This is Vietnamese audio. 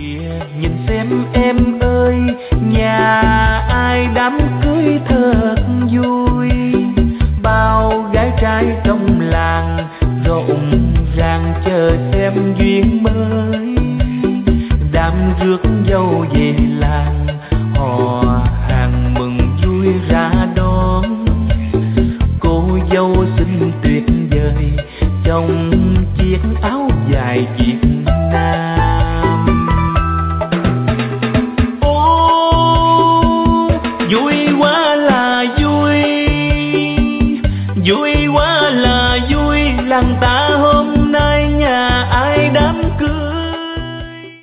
Nhìn xem em ơi, nhà ai đám cưới thật vui, bao gái trai trong làng rộn ràng chờ xem duyên mới. Đám rước dâu về làng